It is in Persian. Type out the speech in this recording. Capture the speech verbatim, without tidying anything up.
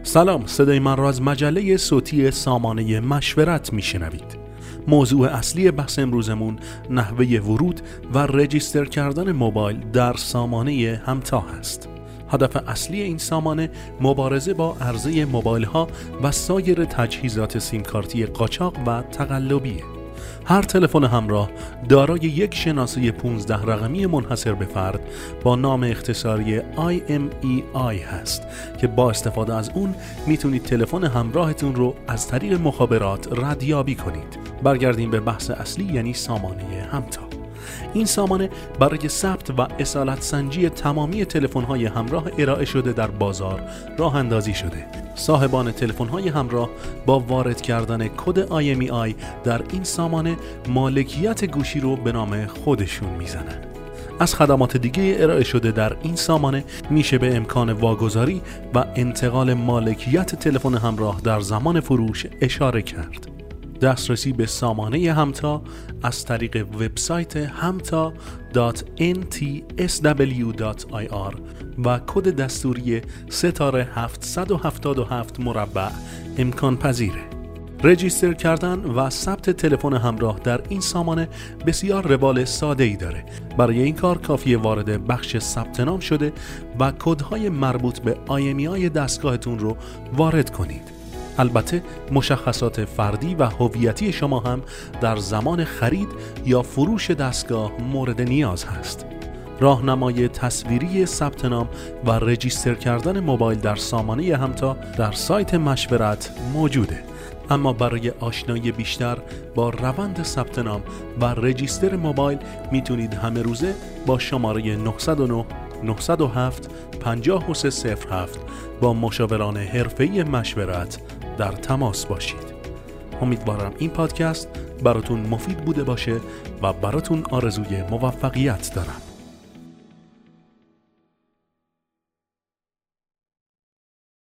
سلام، صدای من را از مجله صوتی سامانه مشورت میشنوید. موضوع اصلی بحث امروزمون نحوه ورود و رجیستر کردن موبایل در سامانه همتا هست. هدف اصلی این سامانه مبارزه با عرضه موبایل ها و سایر تجهیزات سیم کارتی قاچاق و تقلبیه. هر تلفن همراه دارای یک شناسه پانزده رقمی منحصر به فرد با نام اختصاری آی ام ای آی هست که با استفاده از اون میتونید تلفن همراهتون رو از طریق مخابرات ردیابی کنید. برگردیم به بحث اصلی، یعنی سامانه همتا. این سامانه برای ثبت و اصالت سنجی تمامی تلفن‌های همراه ارائه شده در بازار راه اندازی شده. صاحبان تلفن‌های همراه با وارد کردن کد آی ام ای آی در این سامانه مالکیت گوشی رو به نام خودشون میزنن. از خدمات دیگه ارائه شده در این سامانه میشه به امکان واگذاری و انتقال مالکیت تلفن همراه در زمان فروش اشاره کرد. دسترسی به سامانه همتا از طریق وبسایت همتا دات ان تی اس دبلیو دات آی آر و کد دستوری ستاره هفتصد و هفتاد و هفت مربع امکان پذیره. رجیستر کردن و ثبت تلفن همراه در این سامانه بسیار روال ساده‌ای داره. برای این کار کافیه وارد بخش ثبت نام شده و کدهای مربوط به آی ام ای آی دستگاهتون رو وارد کنید. البته مشخصات فردی و هویتی شما هم در زمان خرید یا فروش دستگاه مورد نیاز هست. راهنمای تصویری ثبت نام و رجیستر کردن موبایل در سامانه همتا در سایت مشورت موجوده. اما برای آشنایی بیشتر با روند ثبت نام و رجیستر موبایل میتونید همه روزه با شماره نه صفر نه نه صفر هفت پنجاه و سه صفر هفت با مشاوران حرفه‌ای مشورت در تماس باشید. امیدوارم این پادکست براتون مفید بوده باشه و براتون آرزوی موفقیت دارم.